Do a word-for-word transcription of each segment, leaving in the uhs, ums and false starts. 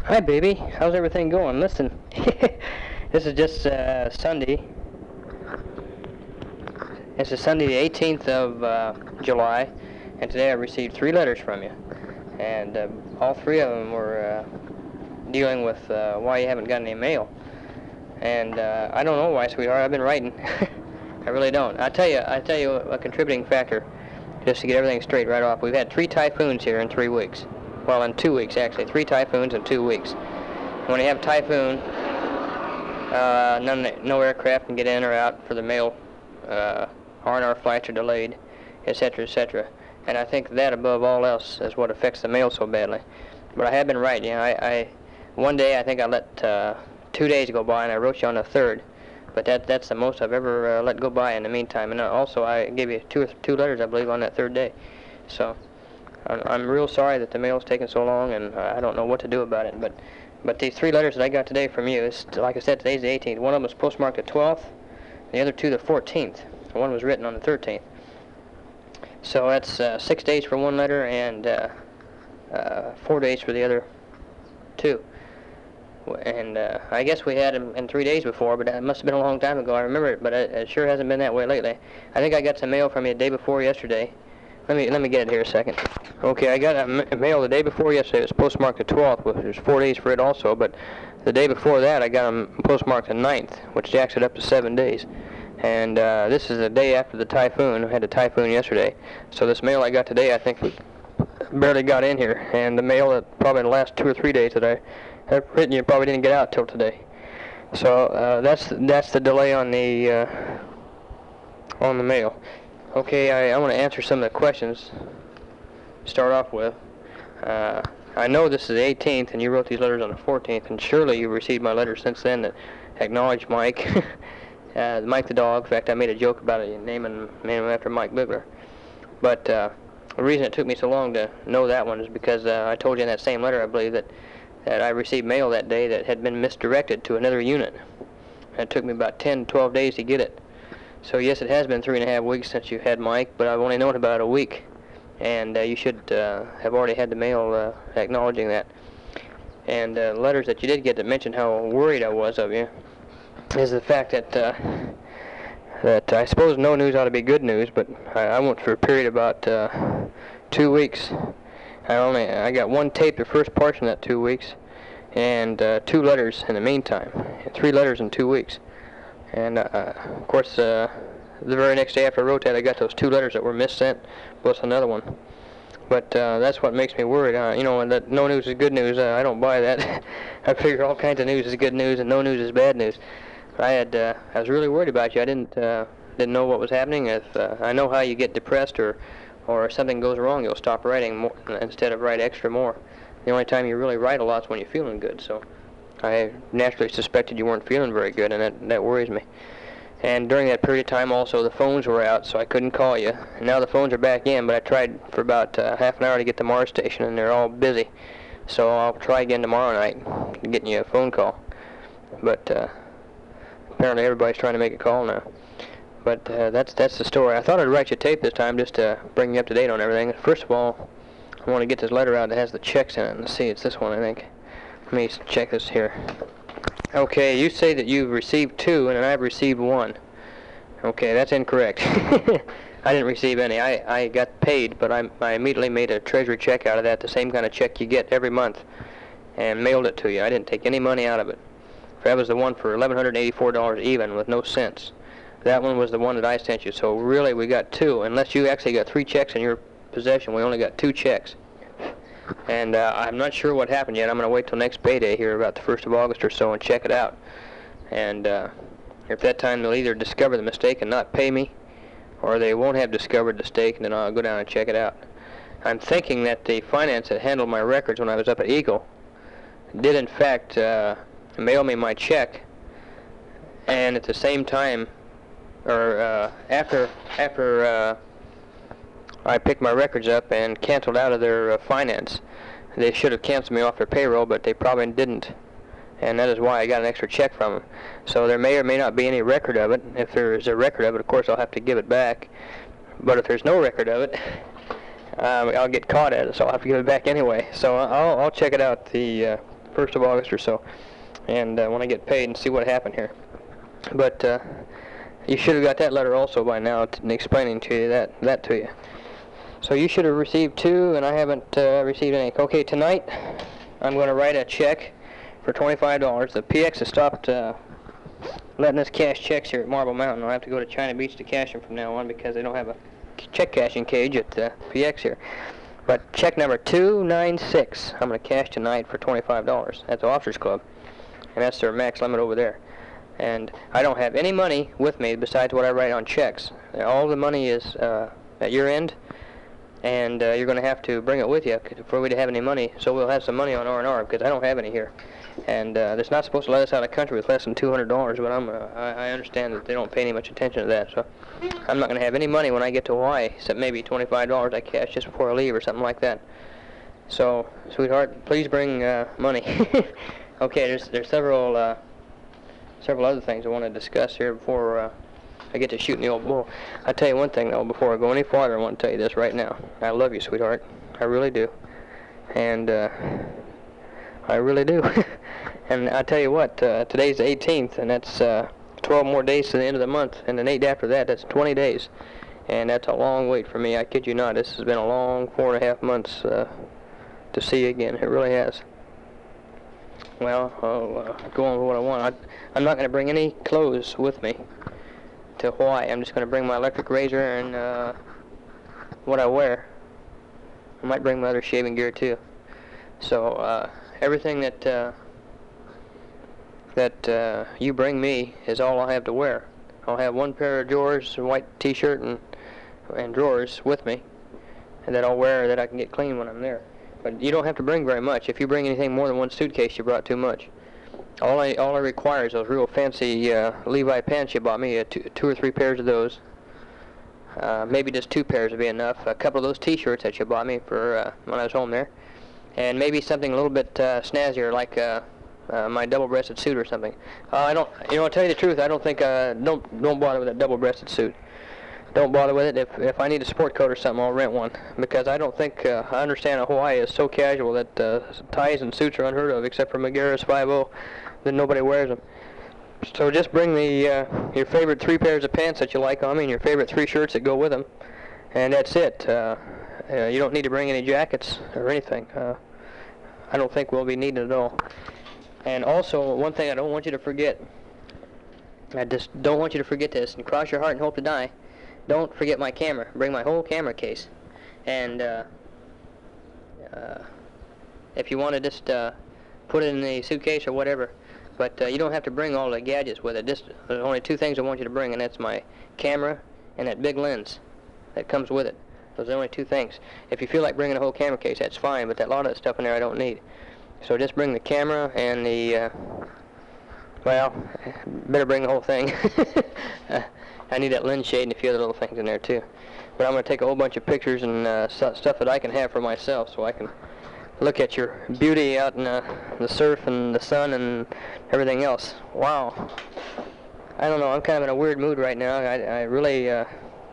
Hi, baby. How's everything going? Listen, this is just uh, Sunday. This is Sunday, the eighteenth of uh, July, and today I received three letters from you, and uh, all three of them were uh, dealing with uh, why you haven't got any mail. And uh, I don't know why, sweetheart. I've been writing. I really don't. I tell you, I tell you, a contributing factor, just to get everything straight right off. We've had three typhoons here in three weeks. Well, in two weeks actually. Three typhoons in two weeks. When you have a typhoon, uh, none, no aircraft can get in or out for the mail. Uh, R and R flights are delayed, et cetera, et cetera. And I think that above all else is what affects the mail so badly. But I have been writing. You know, I, I one day I think I let uh, two days go by, and I wrote you on the third. But that that's the most I've ever uh, let go by in the meantime. And also I gave you two two letters, I believe, on that third day. So I'm, I'm real sorry that the mail's taken so long, and uh, I don't know what to do about it. But but these three letters that I got today from you, is, like I said, today's the eighteenth. One of them was postmarked the twelfth, the other two the fourteenth. One was written on the thirteenth. So that's uh, six days for one letter and uh, uh, four days for the other two. And uh, I guess we had them in three days before, but that must have been a long time ago. I remember it, but it, it sure hasn't been that way lately. I think I got some mail from you the day before yesterday. Let me let me get it here a second. Okay, I got a mail the day before yesterday. It was postmarked the twelfth, which was four days for it also. But the day before that, I got them postmarked the ninth, which jacks it up to seven days. And uh, this is the day after the typhoon. I had a typhoon yesterday. So this mail I got today, I think, barely got in here. And the mail that probably the last two or three days that I have written you probably didn't get out till today. So uh, that's that's the delay on the uh, on the mail. Okay, I, I want to answer some of the questions. Start off with. Uh, I know this is the eighteenth, and you wrote these letters on the fourteenth, and surely you've received my letters since then that acknowledge Mike. Uh, Mike the dog. In fact, I made a joke about it, naming him after Mike Bigler. But uh, the reason it took me so long to know that one is because uh, I told you in that same letter, I believe, that, that I received mail that day that had been misdirected to another unit. And it took me about ten, twelve days to get it. So yes, it has been three and a half weeks since you had Mike, but I've only known about a week. And uh, you should uh, have already had the mail uh, acknowledging that. And uh, letters that you did get that mentioned how worried I was of you is the fact that uh, that I suppose no news ought to be good news, but I, I went for a period about uh, two weeks. I only I got one tape the first portion of that two weeks, and uh, two letters in the meantime, three letters in two weeks. And uh, of course, uh, the very next day after I wrote that, I got those two letters that were missent, plus another one. But uh, that's what makes me worried. Uh, you know, that no news is good news. Uh, I don't buy that. I figure all kinds of news is good news, and no news is bad news. I had, uh, I was really worried about you. I didn't, uh, didn't know what was happening. If uh, I know how you get depressed, or, or if something goes wrong, you'll stop writing more, instead of write extra more. The only time you really write a lot is when you're feeling good. So, I naturally suspected you weren't feeling very good, and that that worries me. And during that period of time, also the phones were out, so I couldn't call you. And now the phones are back in, but I tried for about uh, half an hour to get the Mars station, and they're all busy. So I'll try again tomorrow night, getting you a phone call. But uh, apparently everybody's trying to make a call now. But uh, that's that's the story. I thought I'd write you a tape this time just to bring you up to date on everything. First of all, I want to get this letter out that has the checks in it. Let's see, it's this one, I think. Let me check this here. Okay, you say that you've received two, and I've received one. Okay, that's incorrect. I didn't receive any. I, I got paid, but I, I immediately made a treasury check out of that, the same kind of check you get every month, and mailed it to you. I didn't take any money out of it. That was the one for eleven hundred eighty-four dollars even, with no cents. That one was the one that I sent you. So really, we got two. Unless you actually got three checks in your possession, we only got two checks. And uh, I'm not sure what happened yet. I'm going to wait till next payday here, about the first of August or so, and check it out. And uh, if that time they'll either discover the mistake and not pay me, or they won't have discovered the mistake, and then I'll go down and check it out. I'm thinking that the finance that handled my records when I was up at Eagle did in fact uh, mail me my check, and at the same time, or uh, after after uh, I picked my records up and canceled out of their uh, finance. They should have canceled me off their payroll, but they probably didn't. And that is why I got an extra check from them. So there may or may not be any record of it. If there is a record of it, of course, I'll have to give it back. But if there's no record of it, um, I'll get caught at it, so I'll have to give it back anyway. So I'll, I'll check it out the uh, first of August or so, and uh, when I get paid and see what happened here. But uh, you should have got that letter also by now, t explaining to you that that to you. So you should have received two, and I haven't uh, received any. Okay, tonight I'm going to write a check for twenty-five dollars. The P X has stopped uh, letting us cash checks here at Marble Mountain. I'll have to go to China Beach to cash them from now on because they don't have a check cashing cage at the P X here. But check number two nine six, I'm going to cash tonight for twenty-five dollars. That's the Officers Club, and that's their max limit over there. And I don't have any money with me besides what I write on checks. All the money is uh, at your end, and uh, you're going to have to bring it with you for we to have any money. So we'll have some money on R and R because I don't have any here. And uh, they're not supposed to let us out of the country with less than two hundred dollars, but I'm, uh, I, I understand that they don't pay any much attention to that. So I'm not going to have any money when I get to Hawaii, except maybe twenty-five dollars I cash just before I leave or something like that. So, sweetheart, please bring uh, money. Okay, there's, there's several, uh, several other things I want to discuss here before uh, I get to shooting the old bull. I'll tell you one thing, though, before I go any farther, I want to tell you this right now. I love you, sweetheart. I really do. And uh, I really do. And I tell you what, uh, today's the eighteenth, and that's uh, twelve more days to the end of the month, and then eight after that, that's twenty days. And that's a long wait for me, I kid you not. This has been a long four and a half months uh, to see you again. It really has. Well, I'll uh, go on with what I want. I, I'm not going to bring any clothes with me to Hawaii. I'm just going to bring my electric razor and uh, what I wear. I might bring my other shaving gear too. So uh, everything that uh, that uh, you bring me is all I have to wear. I'll have one pair of drawers, a white T-shirt, and and drawers with me, and that I'll wear that I can get clean when I'm there. But you don't have to bring very much. If you bring anything more than one suitcase, you brought too much. All I all I require is those real fancy uh, Levi pants you bought me, uh, two, two or three pairs of those. Uh, maybe just two pairs would be enough. A couple of those T-shirts that you bought me for uh, when I was home there, and maybe something a little bit uh, snazzier like uh, uh, my double-breasted suit or something. Uh, I don't, you know, I'll tell you the truth. I don't think uh, don't don't bother with that double-breasted suit. Don't bother with it. If if I need a sport coat or something, I'll rent one, because I don't think uh, I understand that Hawaii is so casual that uh, ties and suits are unheard of, except for Magaris five oh. Then nobody wears them. So just bring the uh, your favorite three pairs of pants that you like on me, and your favorite three shirts that go with them, and that's it. Uh, uh, you don't need to bring any jackets or anything. Uh, I don't think we'll be needing it at all. And also, one thing I don't want you to forget. I just don't want you to forget this, and cross your heart and hope to die. Don't forget my camera. Bring my whole camera case. And uh, uh, if you want to just uh, put it in the suitcase or whatever. But uh, you don't have to bring all the gadgets with it. Just, there's only two things I want you to bring, and that's my camera and that big lens that comes with it. Those are the only two things. If you feel like bringing a whole camera case, that's fine, but that lot of that stuff in there I don't need. So just bring the camera and the, uh, well, better bring the whole thing. I need that lens shade and a few other little things in there too. But I'm going to take a whole bunch of pictures and uh, stuff that I can have for myself, so I can look at your beauty out in uh, the surf and the sun and everything else. Wow. I don't know, I'm kind of in a weird mood right now. I, I really, uh,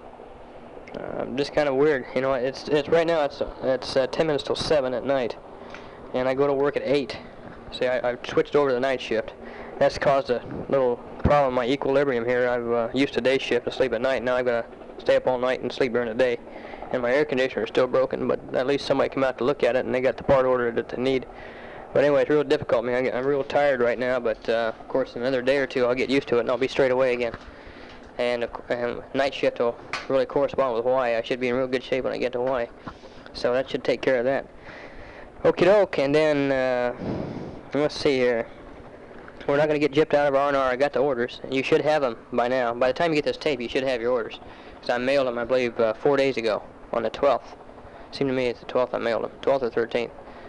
uh, I'm just kind of weird. You know, it's it's right now, it's, it's uh, ten minutes till seven at night. And I go to work at eight. See, I, I've switched over to the night shift. That's caused a little problem in my equilibrium here. I've uh, used to day shift to sleep at night. Now I've got to stay up all night and sleep during the day. And my air conditioner is still broken, but at least somebody came out to look at it, and they got the part ordered that they need. But anyway, it's real difficult, man. I'm real tired right now, but uh, of course in another day or two I'll get used to it, and I'll be straight away again. And, uh, and night shift will really correspond with Hawaii. I should be in real good shape when I get to Hawaii. So that should take care of that. Okie doke, and then, uh, let's see here. We're not going to get gypped out of R and R. I got the orders. You should have them by now. By the time you get this tape, you should have your orders. Because I mailed them, I believe, uh, four days ago on the twelfth. Seemed to me it's the twelfth I mailed them, twelfth or thirteenth.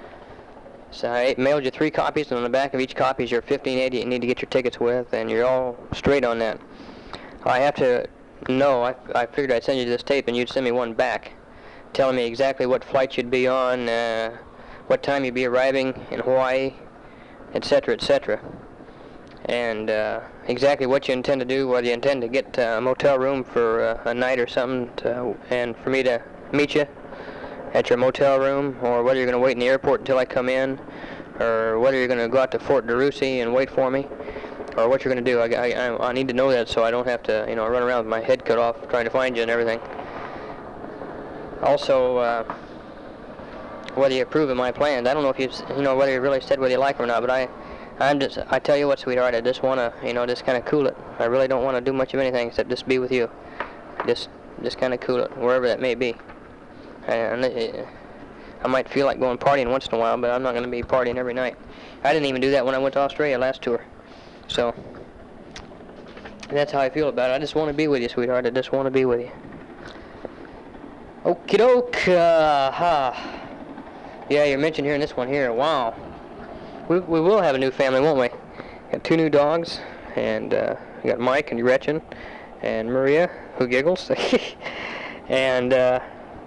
So I mailed you three copies, and on the back of each copy is your fifteen eighty you need to get your tickets with, and you're all straight on that. I have to know, I, I figured I'd send you this tape, and you'd send me one back, telling me exactly what flight you'd be on, uh, what time you'd be arriving in Hawaii, et cetera, et cetera. And uh, exactly what you intend to do, whether you intend to get uh, a motel room for uh, a night or something, to, and for me to meet you at your motel room, or whether you're going to wait in the airport until I come in, or whether you're going to go out to Fort DeRussy and wait for me, or what you're going to do. I, I, I need to know that so I don't have to, you know, run around with my head cut off trying to find you and everything. Also, uh, whether you approve of my plans. I don't know if you, you know, whether you really said whether you like them or not, but I, I'm just, I tell you what, sweetheart, I just want to, you know, just kind of cool it. I really don't want to do much of anything except just be with you. Just, just kind of cool it, wherever that may be. And it, I might feel like going partying once in a while, but I'm not going to be partying every night. I didn't even do that when I went to Australia last tour. So, that's how I feel about it. I just want to be with you, sweetheart. I just want to be with you. Okie doke. Uh, huh. Yeah, you're mentioned here in this one here. Wow. We, we will have a new family, won't we? Got two new dogs, and uh, we got Mike and Gretchen, and Maria, who giggles, and uh,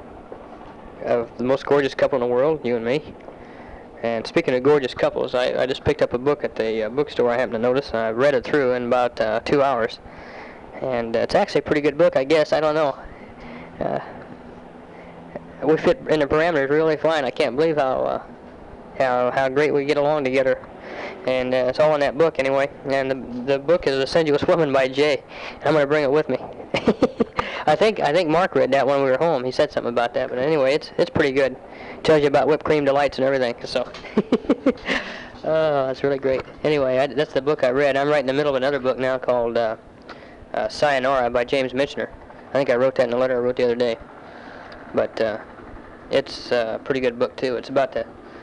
uh, the most gorgeous couple in the world, you and me. And speaking of gorgeous couples, I, I just picked up a book at the uh, bookstore I happened to notice, and I read it through in about uh, two hours. And uh, it's actually a pretty good book, I guess. I don't know. Uh, we fit in the parameters really fine. I can't believe how uh, how how great we get along together. And uh, it's all in that book anyway. And the the book is A Sensuous Woman by Jay. I'm going to bring it with me. I think I think Mark read that when we were home. He said something about that. But anyway, it's it's pretty good. Tells you about whipped cream delights and everything. So, oh, that's really great. Anyway, I, that's the book I read. I'm right in the middle of another book now called uh, uh, Sayonara by James Michener. I think I wrote that in a letter I wrote the other day. But uh, it's a pretty good book too. It's about the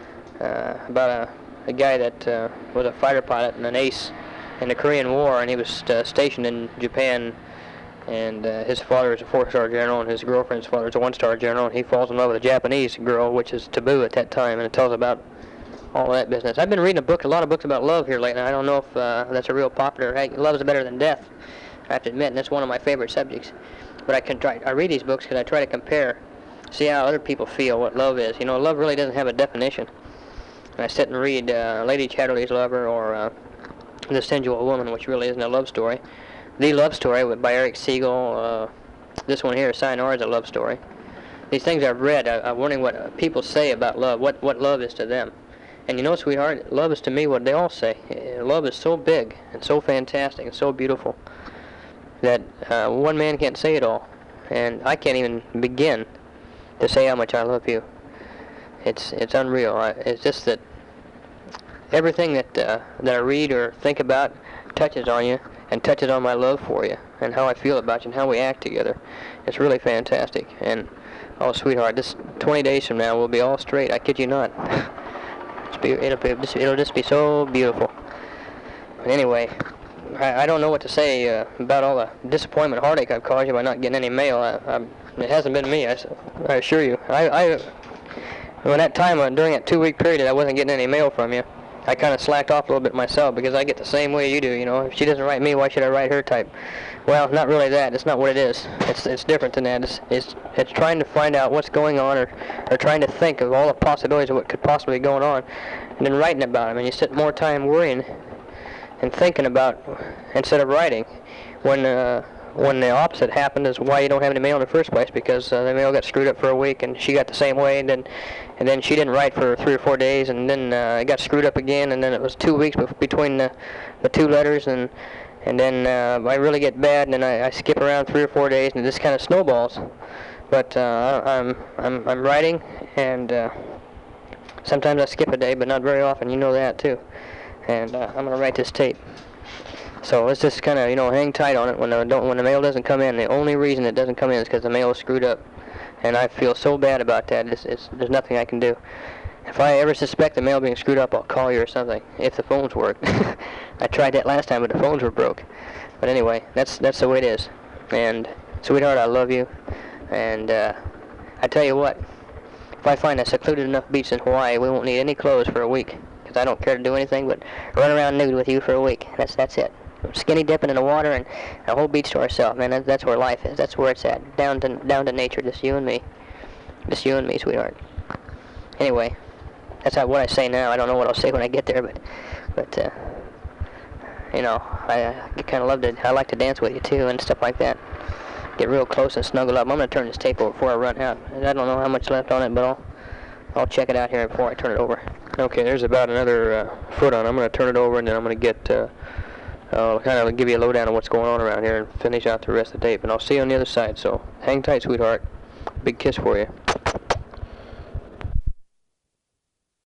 uh, about a, a guy that uh, was a fighter pilot and an ace in the Korean War, and he was uh, stationed in Japan. And uh, his father is a four-star general, and his girlfriend's father is a one-star general, and he falls in love with a Japanese girl, which is taboo at that time, and it tells about all that business. I've been reading a book, a lot of books about love here lately. I don't know if uh, that's a real popular. Hey, love is better than death, I have to admit, and that's one of my favorite subjects. But I can try. I read these books because I try to compare, see how other people feel what love is. You know, love really doesn't have a definition. And I sit and read uh, Lady Chatterley's Lover or uh, The Sensual Woman, which really isn't a love story. The Love Story by Eric Siegel. Uh, this one here, Sayonara, is a love story. These things I've read, I, I'm wondering what uh, people say about love, what, what love is to them. And you know, sweetheart, love is to me what they all say. Uh, love is so big and so fantastic and so beautiful that uh, one man can't say it all. And I can't even begin to say how much I love you. It's it's unreal. I, it's just that everything that uh, that I read or think about touches on you, and touches on my love for you, and how I feel about you, and how we act together. It's really fantastic. And, oh, sweetheart, this twenty days from now we'll be all straight. I kid you not. It's be, it'll, be, it'll just be so beautiful. But anyway, I, I don't know what to say uh, about all the disappointment, heartache I've caused you by not getting any mail. I, I, it hasn't been me, I, I assure you. I, I, when that time, uh, during that two-week period that I wasn't getting any mail from you, I kind of slacked off a little bit myself because I get the same way you do, you know. If she doesn't write me, why should I write her type? Well, not really that. It's not what it is. It's it's different than that. It's it's, it's trying to find out what's going on, or, or trying to think of all the possibilities of what could possibly be going on, and then writing about them. And you spend more time worrying and thinking about instead of writing. When uh, when the opposite happened is why you don't have any mail in the first place, because uh, the mail got screwed up for a week, and she got the same way, and then and then she didn't write for three or four days, and then uh, it got screwed up again, and then it was two weeks between the, the two letters, and and then uh, I really get bad, and then I, I skip around three or four days, and it just kind of snowballs. But uh, I'm I'm I'm writing, and uh, sometimes I skip a day, but not very often. You know that too. And uh, I'm gonna write this tape. So let's just kind of, you know, hang tight on it when the don't when the mail doesn't come in. The only reason it doesn't come in is because the mail is screwed up, and I feel so bad about that. It's, it's, there's nothing I can do. If I ever suspect the mail being screwed up, I'll call you or something. If the phones work. I tried that last time, but the phones were broke. But anyway, that's that's the way it is. And sweetheart, I love you. And uh, I tell you what, if I find a secluded enough beach in Hawaii, we won't need any clothes for a week, because I don't care to do anything but run around nude with you for a week. That's that's it. Skinny dipping in the water and a whole beach to ourselves, man. That's, that's where life is. That's where it's at. Down to down to nature. Just you and me. Just you and me, sweetheart. Anyway, that's not what I say now. I don't know what I'll say when I get there, but but uh, you know, I, I kind of love to. I like to dance with you too and stuff like that. Get real close and snuggle up. I'm gonna turn this tape over before I run out. I don't know how much left on it, but I'll I'll check it out here before I turn it over. Okay, there's about another uh, foot on. I'm going to turn it over, and then I'm going to get, uh, I'll kind of give you a lowdown on what's going on around here and finish out the rest of the tape. And I'll see you on the other side, so hang tight, sweetheart. Big kiss for you.